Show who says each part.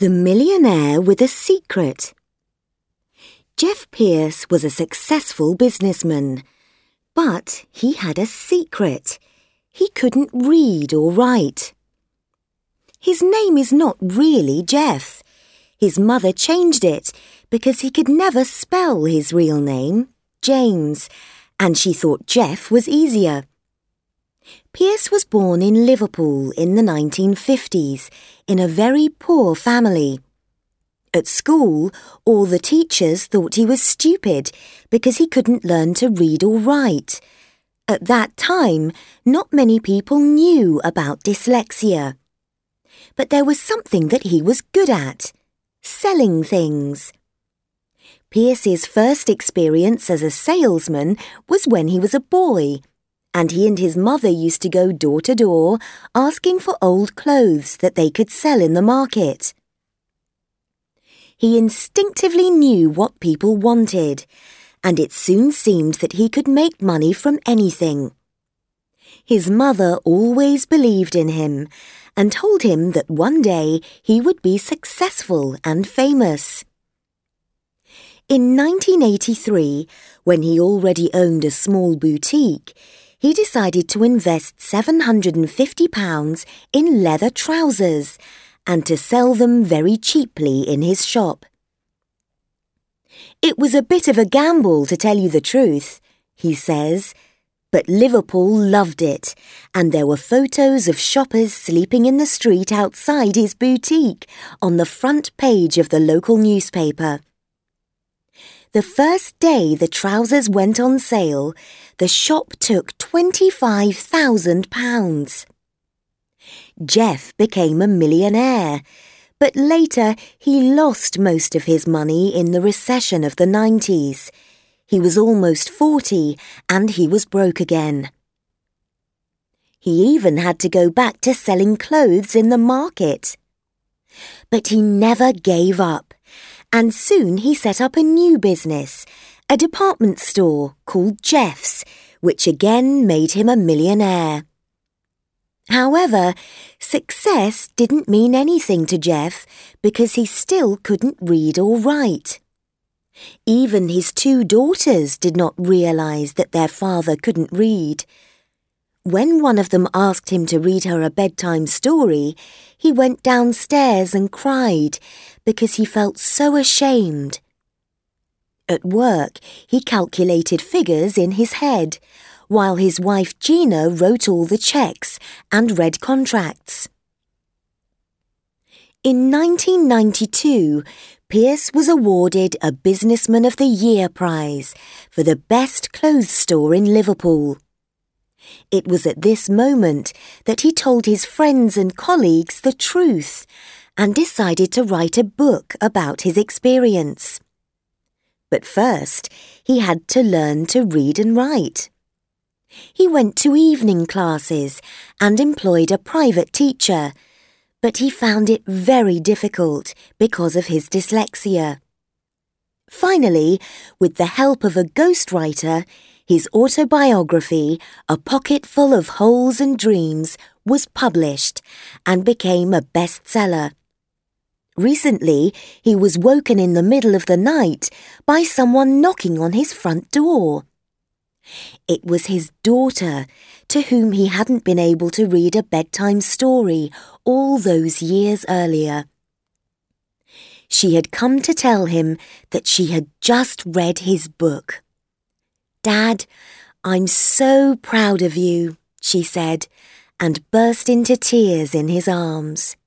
Speaker 1: The Millionaire with a Secret. Jeff Pierce was a successful businessman, but he had a secret. He couldn't read or write. His name is not really Jeff. His mother changed it because he could never spell his real name, James, and she thought Jeff was easier. Pierce was born in Liverpool in the 1950s in a very poor family. At school, all the teachers thought he was stupid because he couldn't learn to read or write. At that time, not many people knew about dyslexia. But there was something that he was good at: selling things. Pierce's first experience as a salesman was when he was a boy, and he and his mother used to go door to door asking for old clothes that they could sell in the market. He instinctively knew what people wanted, and it soon seemed that he could make money from anything. His mother always believed in him and told him that one day he would be successful and famous. In 1983, when he already owned a small boutique, he decided to invest £750 in leather trousers and to sell them very cheaply in his shop. "It was a bit of a gamble, to tell you the truth," he says, but Liverpool loved it, and there were photos of shoppers sleeping in the street outside his boutique on the front page of the local newspaper. The first day the trousers went on sale, the shop took £25,000. Jeff became a millionaire, but later he lost most of his money in the recession of the 90s. He was almost 40 and he was broke again. He even had to go back to selling clothes in the market. But he never gave up, and soon he set up a new business, a department store called Jeff's, which again made him a millionaire. However, success didn't mean anything to Jeff because he still couldn't read or write. Even his two daughters did not realize that their father couldn't read. When one of them asked him to read her a bedtime story, he went downstairs and cried because he felt so ashamed. At work, he calculated figures in his head, while his wife Gina wrote all the checks and read contracts. In 1992, Pierce was awarded a Businessman of the Year prize for the best clothes store in Liverpool. It was at this moment that he told his friends and colleagues the truth and decided to write a book about his experience. But first, he had to learn to read and write. He went to evening classes and employed a private teacher, but he found it very difficult because of his dyslexia. Finally, with the help of a ghostwriter, his autobiography, A Pocket Full of Holes and Dreams, was published and became a bestseller. Recently, he was woken in the middle of the night by someone knocking on his front door. It was his daughter, to whom he hadn't been able to read a bedtime story all those years earlier. She had come to tell him that she had just read his book. "Dad, I'm so proud of you," she said, and burst into tears in his arms.